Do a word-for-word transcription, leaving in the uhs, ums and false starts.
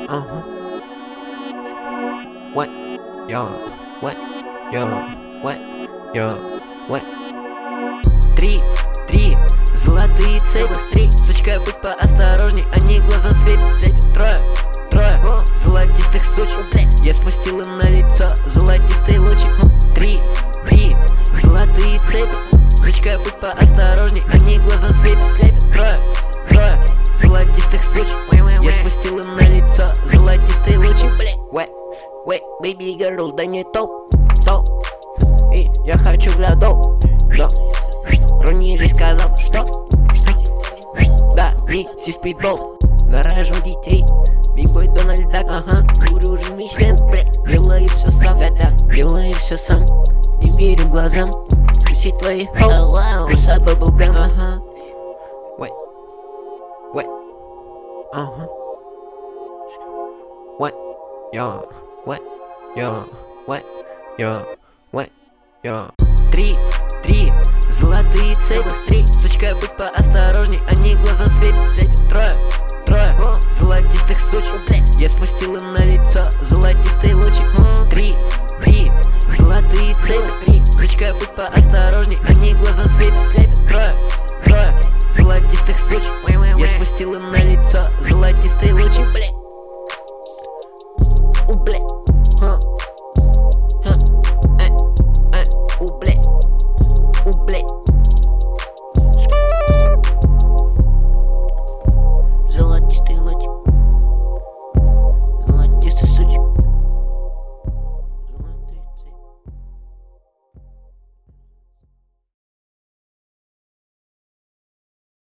Uh-huh. What? Yo, what? Yo, what? Yo, what? Три, три, золотые целых три. Сучка, будь поосторожней, они глаза слепят, слепят. Трое, трое, золотистых сучек. Я спустил им на лицо золотистый лучик. Три, три, золотые цепи. Сучка, будь поосторожней, они глаза слепят, слепят. Трое, трое, золотистых сучек. Я спустил им на лицо золотистый лучик. Wet, wet, baby girl, дай мне топ, топ. И я хочу для доп, доп. Руни же сказал, что? Да, мисси спидбол. Нарожу детей, бигбой Дональд Дак. Ага, курю уже Мишлен. Делаю все сам, да-да, делаю все сам. Не верю глазам, пусть твои хоу, плюса баблгам. Ага, wet, wet, ага. What? Yo, what? Yo, what? Yo, what? Yo. Три, три, золотые целых три. Сучка, будь поосторожней, они глаза слепят, слепят. Трое, трое, золотистых сучек. Я спустил им на лицо золотистый лучик. Три, три, золотые целых три. Сучка, будь поосторожней, они глаза слепят, слепят. Трое, трое, золотистых сучек. Я спустил им на